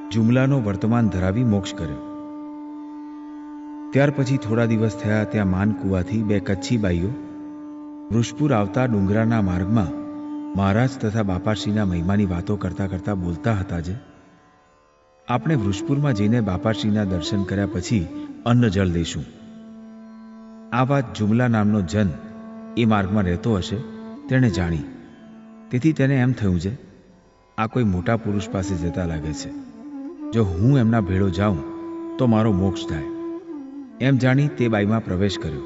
જુમલાનો વર્તમાન ધરાવી મોક્ષ કર્યો. ત્યાર પછી થોડા દિવસ થયા ત્યાં માનકુવાથી બે કચ્છી બાઈઓ વૃષપુર આવતા ડુંગરાના માર્ગમાં મહારાજ તથા બાપાશ્રીના મહિમાની વાતો કરતા કરતા બોલતા હતા જે આપણે વૃષપુરમાં જઈને બાપાશ્રીના દર્શન કર્યા પછી અન્ન જળ લઈશું. આ વાત જુમલા નામનો જન એ માર્ગમાં રહેતો હશે તેણે જાણી. તેથી તેને એમ થયું છે આ કોઈ મોટા પુરુષ પાસે જતા લાગે છે, જો હું એમના ભેળો જાઉં તો મારો મોક્ષ થાય. એમ જાણી તે બાઈમાં પ્રવેશ કર્યો.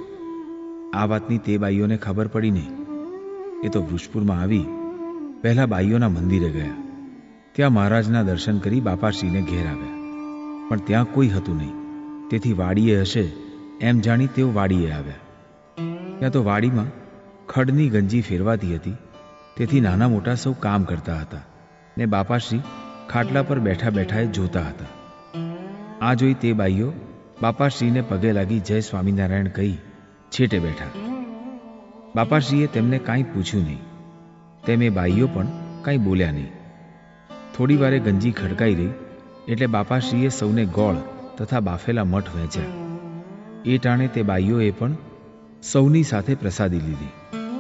આ વાતની તે બાઈઓને ખબર પડી નહીં. એ તો વૃષપુરમાં આવી પહેલા બાઈઓના મંદિરે ગયા. ત્યાં મહારાજના દર્શન કરી બાપાશ્રીને ઘેર આવ્યા, પણ ત્યાં કોઈ હતું નહીં. તેથી વાડીએ હશે એમ જાણી તેઓ વાડીએ આવ્યા. ત્યાં તો વાડીમાં ખડની ગંજી ફેરવાતી હતી. તેથી નાના મોટા સૌ કામ કરતા હતા ને બાપાશ્રી ખાટલા પર બેઠા બેઠા જોતા હતા. આ જોઈ તે બાઈઓ બાપાશ્રીને પગે લાગી જય સ્વામિનારાયણ કહી છેટે બેઠા. બાપાશ્રીએ તેમને કાંઈ પૂછ્યું નહીં, તેમ એ બાઈઓ પણ કાંઈ બોલ્યા નહીં. થોડી વારે ગંજી ખડકાઈ રહી એટલે બાપાશ્રીએ સૌને ગોળ તથા બાફેલા મઠ વહેંચ્યા. એ ટાણે તે બાઈઓએ પણ સૌની સાથે પ્રસાદી લીધી.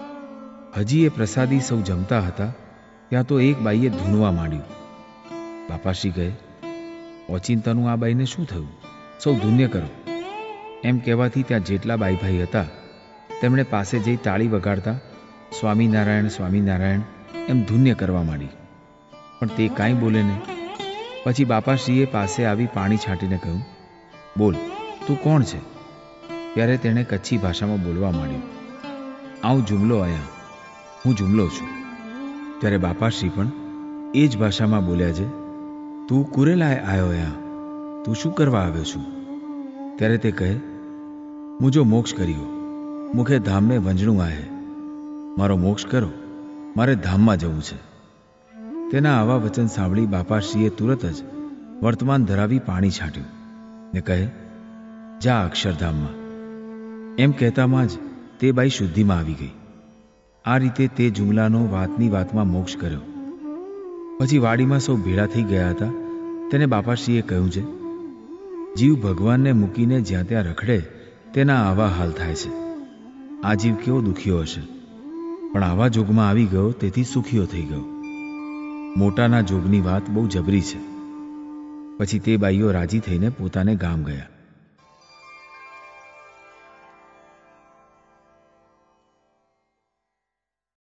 હજી એ પ્રસાદી સૌ જમતા હતા ત્યાં તો એક બાઈએ ધૂણવા માંડ્યું. બાપાશ્રી કહે, ઓચિંતાનું આ બાઈને શું થયું? સૌ ધુન્ય કરો. એમ કહેવાથી ત્યાં જેટલા બાઈભાઈ હતા તેમણે પાસે જઈ તાળી વગાડતા સ્વામિનારાયણ સ્વામિનારાયણ એમ ધુન્ય કરવા માંડી. પણ તે કાંઈ બોલે નહીં. પછી બાપાશ્રીએ પાસે આવી પાણી છાંટીને કહ્યું, બોલ, તું કોણ છે? ત્યારે તેણે કચ્છી ભાષામાં બોલવા માંડ્યું, આવું જુમલો આયા, હું જુમલો છું. ત્યારે બાપાશ્રી પણ એ જ ભાષામાં બોલ્યા છે, તું કુરેલાય આવ્યો યા, તું શું કરવા આવ્યો છું? ત્યારે તે કહે, મુજો મોક્ષ કર્યો, મુખે ધામને વંજણું આહે, મારો મોક્ષ કરો, મારે ધામમાં જવું છે. તેના આવા વચન સાંભળી બાપાશ્રીએ તુરત જ વર્તમાન ધરાવી પાણી છાંટ્યું ને કહે, જા અક્ષરધામમાં. એમ કહેતામાં જ તે બાઈ શુદ્ધિમાં આવી ગઈ. આ રીતે તે જુમલાનો વાતની વાતમાં મોક્ષ કર્યો. પછી વાડીમાં સૌ ભેળા થઈ ગયા હતા. તેને બાપાશ્રીએ કહ્યું છે, જીવ ભગવાનને મૂકીને જ્યાં ત્યાં રખડે તેના આવા હાલ થાય છે. આ જીવ કેવો દુખ્યો હશે, પણ આવા જોગમાં આવી ગયો તેથી સુખીઓ થઈ ગયો. મોટાના જોગની વાત બહુ જબરી છે. પછી તે બાઈઓ રાજી થઈને પોતાને ગામ ગયા.